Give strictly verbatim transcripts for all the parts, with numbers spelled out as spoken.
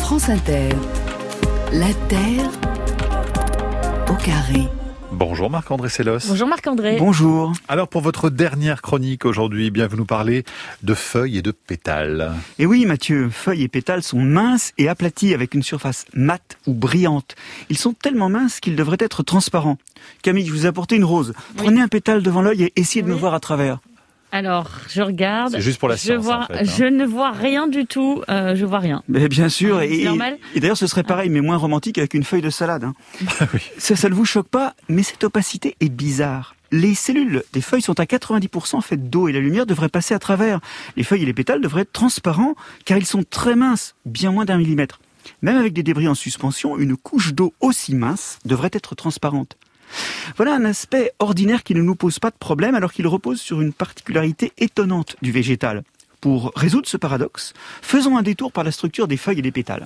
France Inter, la Terre au carré. Bonjour Marc-André Sellos. Bonjour Marc-André. Bonjour. Alors pour votre dernière chronique aujourd'hui, eh bien vous nous parlez de feuilles et de pétales. Et oui Mathieu, feuilles et pétales sont minces et aplatis avec une surface mate ou brillante. Ils sont tellement minces qu'ils devraient être transparents. Camille, je vous ai apporté une rose. Prenez oui. un pétale devant l'œil et essayez de oui. me voir à travers. Alors, je regarde. C'est juste pour la je science, vois, en fait, hein. Je ne vois rien du tout. Euh, je vois rien. Mais bien sûr. Ah, et, c'est normal. Et, et d'ailleurs, ce serait pareil, mais moins romantique avec une feuille de salade. Hein. oui. Ça, ça ne vous choque pas, mais cette opacité est bizarre. Les cellules des feuilles sont à quatre-vingt-dix pour cent faites d'eau et la lumière devrait passer à travers. Les feuilles et les pétales devraient être transparents car ils sont très minces, bien moins d'un millimètre. Même avec des débris en suspension, une couche d'eau aussi mince devrait être transparente. Voilà un aspect ordinaire qui ne nous pose pas de problème alors qu'il repose sur une particularité étonnante du végétal. Pour résoudre ce paradoxe, faisons un détour par la structure des feuilles et des pétales.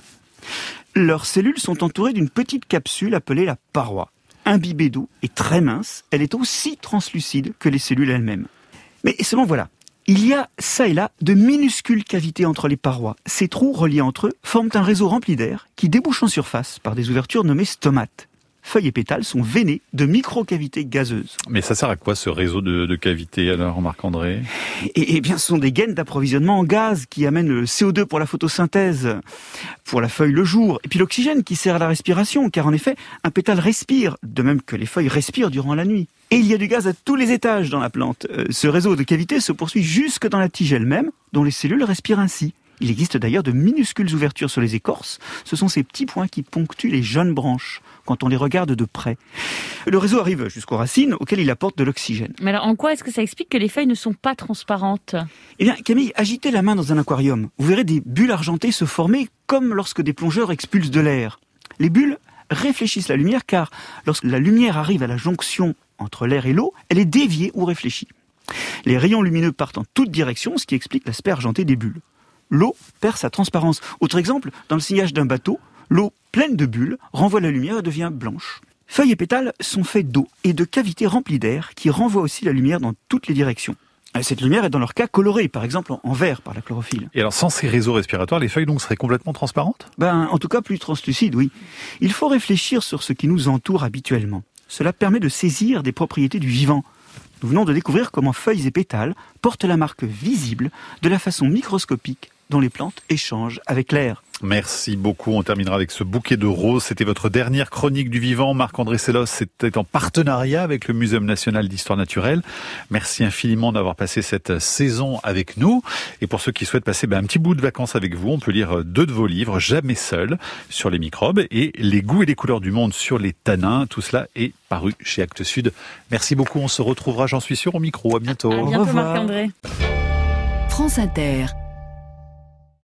Leurs cellules sont entourées d'une petite capsule appelée la paroi. Imbibée d'eau et très mince, elle est aussi translucide que les cellules elles-mêmes. Mais seulement voilà, il y a ça et là de minuscules cavités entre les parois. Ces trous reliés entre eux forment un réseau rempli d'air qui débouche en surface par des ouvertures nommées stomates. Feuilles et pétales sont veinés de micro-cavités gazeuses. Mais ça sert à quoi ce réseau de, de cavités alors, Marc-André ? et, et bien, ce sont des gaines d'approvisionnement en gaz qui amènent le C O deux pour la photosynthèse, pour la feuille le jour, et puis l'oxygène qui sert à la respiration, car en effet, un pétale respire, de même que les feuilles respirent durant la nuit. Et il y a du gaz à tous les étages dans la plante. Euh, ce réseau de cavités se poursuit jusque dans la tige elle-même, dont les cellules respirent ainsi. Il existe d'ailleurs de minuscules ouvertures sur les écorces. Ce sont ces petits points qui ponctuent les jeunes branches quand on les regarde de près. Le réseau arrive jusqu'aux racines auxquelles il apporte de l'oxygène. Mais alors en quoi est-ce que ça explique que les feuilles ne sont pas transparentes ? Eh bien Camille, agitez la main dans un aquarium. Vous verrez des bulles argentées se former comme lorsque des plongeurs expulsent de l'air. Les bulles réfléchissent la lumière car lorsque la lumière arrive à la jonction entre l'air et l'eau, elle est déviée ou réfléchie. Les rayons lumineux partent en toutes directions, ce qui explique l'aspect argenté des bulles. L'eau perd sa transparence. Autre exemple, dans le sillage d'un bateau, l'eau pleine de bulles renvoie la lumière et devient blanche. Feuilles et pétales sont faits d'eau et de cavités remplies d'air qui renvoient aussi la lumière dans toutes les directions. Cette lumière est dans leur cas colorée, par exemple en vert par la chlorophylle. Et alors sans ces réseaux respiratoires, les feuilles donc seraient complètement transparentes ? Ben, en tout cas plus translucides, oui. Il faut réfléchir sur ce qui nous entoure habituellement. Cela permet de saisir des propriétés du vivant. Nous venons de découvrir comment feuilles et pétales portent la marque visible de la façon microscopique dont les plantes échangent avec l'air. Merci beaucoup. On terminera avec ce bouquet de roses. C'était votre dernière chronique du vivant. Marc-André Sellos, c'était en partenariat avec le Muséum national d'histoire naturelle. Merci infiniment d'avoir passé cette saison avec nous. Et pour ceux qui souhaitent passer ben, un petit bout de vacances avec vous, on peut lire deux de vos livres, Jamais seul, sur les microbes, et Les goûts et les couleurs du monde sur les tanins. Tout cela est paru chez Actes Sud. Merci beaucoup. On se retrouvera, j'en suis sûr, au micro. À bientôt. À bientôt, Marc-André. France Inter.